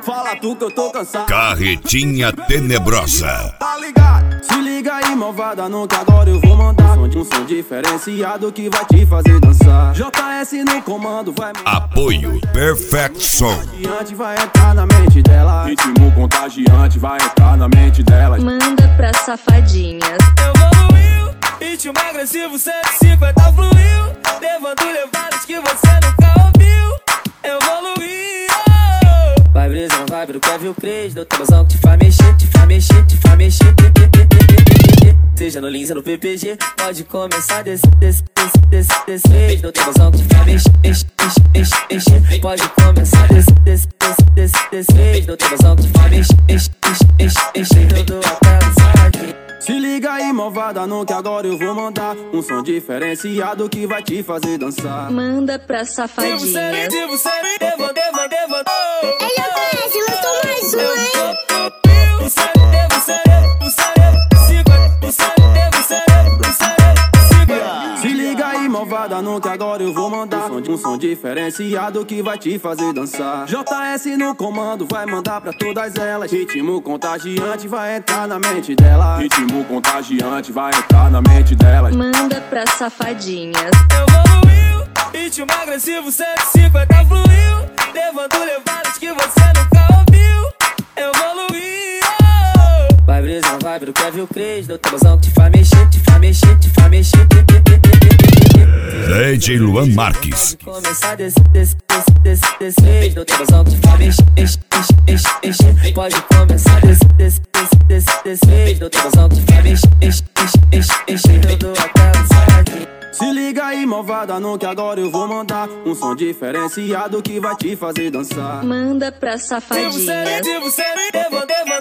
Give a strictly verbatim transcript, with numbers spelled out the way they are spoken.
Fala tu que eu tô cansado. Carretinha Tenebrosa. Tá ligado? Se liga aí, malvada, não que agora eu vou mandar um som diferenciado que vai te fazer dançar. J S no comando, vai. Apoio Perfect Som. Contagiante vai entrar na mente dela. Ritmo contagiante vai entrar na mente dela. Manda pra safadinhas. Evoluiu, ritmo agressivo, cento e cinquenta fluiu. Levando levadas que você nunca ouviu. Evoluiu. Vai brisando, vai pro Kevin Cres. Do tabuzão que te faz mexer, te faz mexer, te faz mexer. Seja no Lins ou no P P G, pode começar desse, desse, desse, desse, desse. No tabuzão que te faz mexer, mexer, mexer, mexer. Pode começar desse, desse, desse, desse, desse. No tabuzão que te faz mexer, mexer, mexer, mexer. Todo até no saque. Se liga aí, malvada, não que agora eu vou mandar um som diferenciado que vai te fazer dançar. Manda pra safadinhas. Devo ser, devo ser, devo, devo, devo. Ele é o Crazy, lançou mais um, hein? Devo ser, devo ser, devo ser. Se liga aí, malvada, não que agora eu vou mandar um som, um som diferenciado que vai te fazer dançar. J S no comando, vai mandar pra todas elas. Ritmo contagiante vai entrar na mente dela. Ritmo contagiante vai entrar na mente dela. Manda pra safadinhas. Evoluiu, ritmo agressivo, cento e cinquenta fluiu. Levando levadas que você nunca ouviu. Evoluiu. Vai brisando, vai pro Kevin Cres. Do tabuzão que te faz mexer, te faz mexer, te faz mexer. D J Luan Marques. Pode começar desse, desse, desse, desse, desse. No tabuzão que te faz mexer, mexer, mexer, mexer. Pode começar desse, desse, desse, desse, desse. No tabuzão que te faz mexer, mexer, mexer, mexer. Todo até no saque. Se liga aí, malvada, não que agora eu vou mandar um som diferenciado que vai te fazer dançar. Manda pra Devo ser, safadinhas. devo ser, devo, devo.